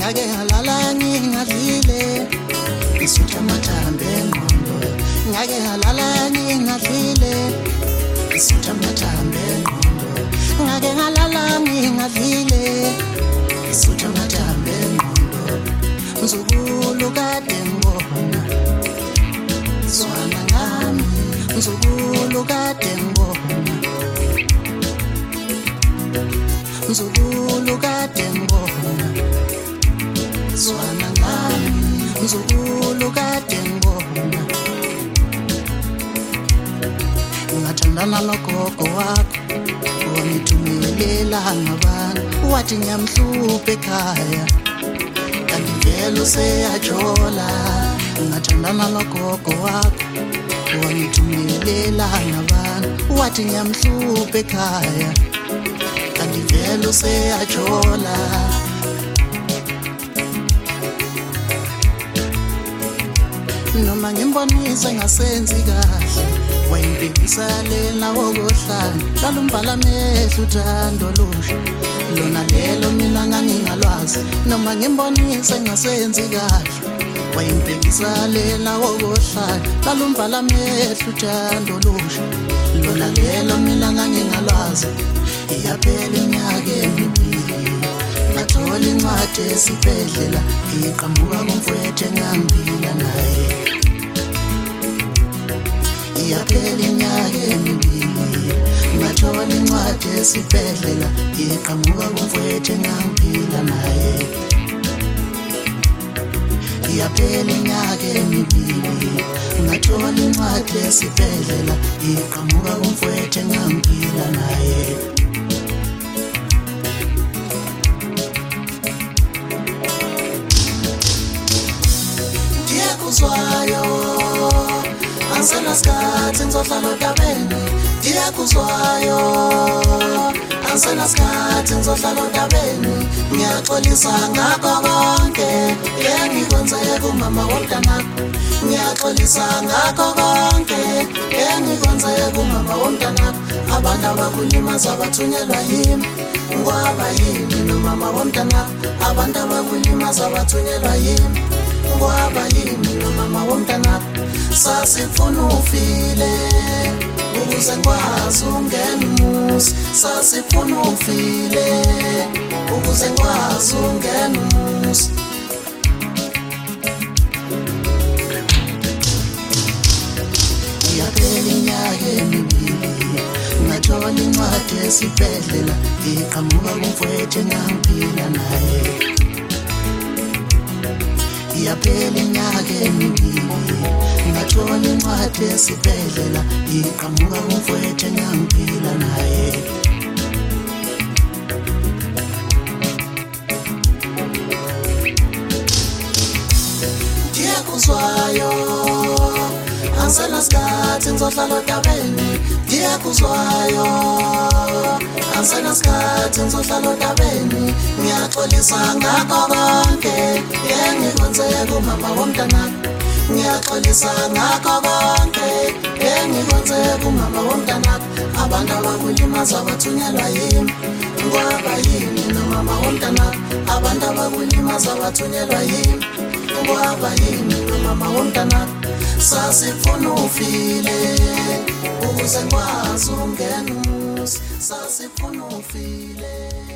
ngake ngalala ngingadlile isutha amathambo engqondo ngake ngalala ngingadlile isutha amathambo engqondo ngake ngalala ngingadlile isutha amathambo engqondo mzukulu kade ngibona zwana ngami mzukulu kade ngibona mzukulu kade ngibona zwana ngami mzukulu kade ngibona ungathandana nogogo wakho wangithumelela ngabantu wathi ngiyamhlupha ekhaya kanti vele useyajola ungathandana nogogo wakho wangithumelela ngabantu wathi ngiyamhlupha ekhaya kanti vele useyajola noma ngimbonise ngasenzi kahle wayimpikisalela wokohlala hlala umbhala amehlo uthando lusha lona lelo mina ngangingalwazi noma ngimbonise ngasenzi kahle wayimpikisalela wokohlala hlala umbhala amehlo uthando lusha lona lelo mina ngangingalwazi iyaphela iminyaka emibili ngathola incwadi esibhedlela iqhamuka kumfowethu engangiphila naye iyaphela iminyaka emibili ngathola incwadi esibhedlela iqhamuka kumfowethu engangiphila naye iyaphela iminyaka emibili ngathola incwadi esibhedlela iqhamuka kumfowethu engangiphila naye Kuzwayo ansela skathi ngizohlala odabeni ngiyakuzwayo ansela skathi ngizohlala odabeni ngiyaxolisa ngakho konke engikwenze kumama womntanakho ngiyaxolisa ngakho konke engikwenze kumama womntanakho abantu abakulimaza bathunyelwa yimi ngoba yini nomama womntanakho abantu abakulimaza bathunyelwa yimi ngoba yini nomama womntanakho sasifuna ufile ukuze ngikwazi ungena umuzi sasifuna ufile ukuze ngikwazi ungena umuzi iyaphela iminyaka emibili ngathola incwadi esibhedlela iqhamuka kumfowethu engangiphila naye iyaphela iminyaka emibili ngathola incwadi esibhedlela iqhamuka kumfowethu engangiphila naye ngiyakuzwayo ansela skathi ngizohlala odabeni ngiyakuzwayo ansela skathi ngizohlala odabeni ngiyaxolisa ngakho konke engikwenze kumama womntanakho ngiyaxolisa ngakho konke engikwenze kumama womntanakho abantu abakulimaza bathunyelwa yimi ngoba yini nomama womntanakho abantu abakulimaza bathunyelwa yimi ngoba yini nomama womntanakho sasifuna ufile ukuze ngikwazi ungena umuzi sasifuna ufile